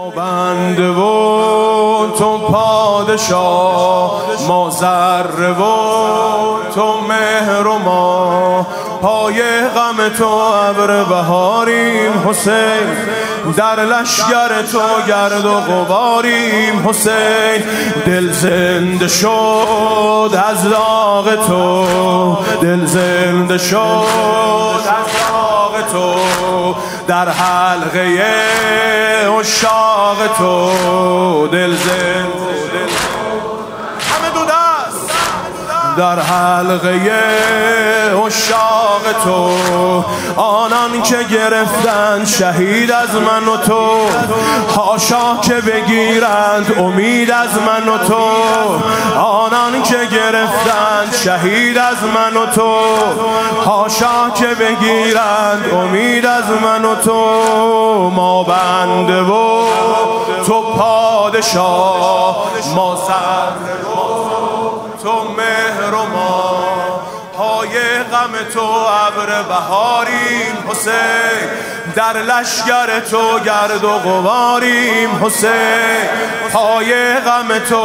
بنده و تو پادشاه، ما ذره و تو مهر و ما پای غم تو ابر بهاریم حسین، در لشگر تو گرد و غباریم حسین. دل زنده شد از داغ تو، دل زنده شد از داغ تو، در حلقه عشاق تو دل زنده همه دو دست، در حلقه عشاق تو. آنان که گرفتند شهید از من و تو، حاشا که بگیرند امید از من و تو. آنان که گرفتند شهید از من و تو، حاشا که بگیرند امید از من و تو. ما بنده و تو پادشاه، ما ذره و تو مهر و ما پای غم تو ابر بهاریم حسین، در لشگر تو گرد و غباریم حسین، پای غم تو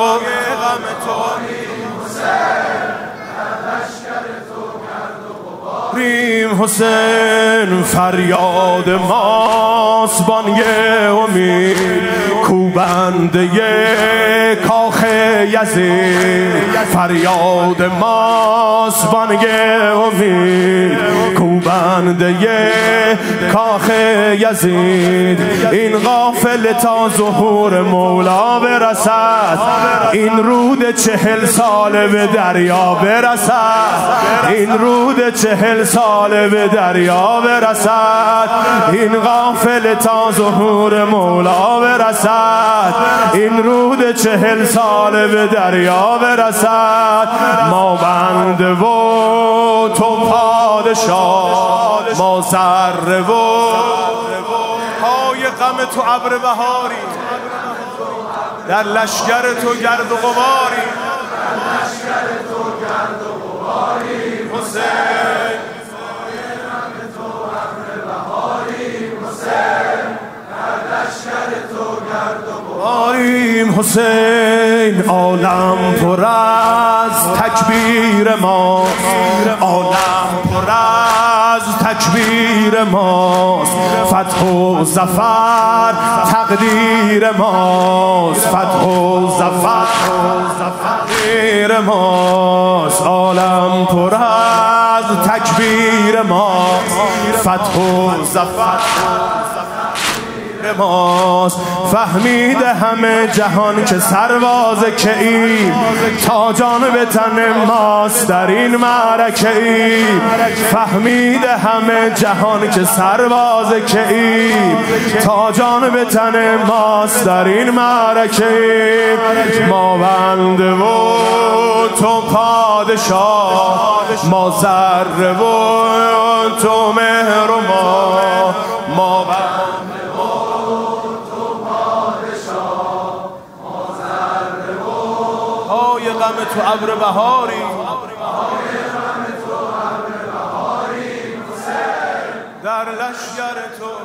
ریم حسین. فریاد ماست بانگ امید، کوبنده کاخ یزید. فریاد ماست بانگ امید، کوبنده کاخ یزید. این قافله تا ظهور مولا برسد، این رود 40 ساله به دریا برسد، این رود 40 ساله به دریا برسد. این قافله تا ظهور مولا برسد، این رود 40 ساله به دریا برسد. ما بنده و تو پادشاه، ما ذره و پای غم تو ابر بهاری، در لشگر تو گرد و غباری حسین. حسین عالم پر از تکبیر ماست، عالم پر از تکبیر ماست. فتح و ظفر تقدیر ماست، فتح و ظفر تقدیر ماست. عالم پر از تکبیر ماست، فتح و ظفر ماست. فهمیده همه جهان که سرباز کییم، تا جان به تن ماست در این معرکه ایم. فهمیده همه جهان که سرباز کییم، تا جان به تن ماست در این معرکه ایم. ما بنده و تو پادشاه، ما ذره و تو مهر و ما بنده غم تو ابر بهاری، در لشگر تو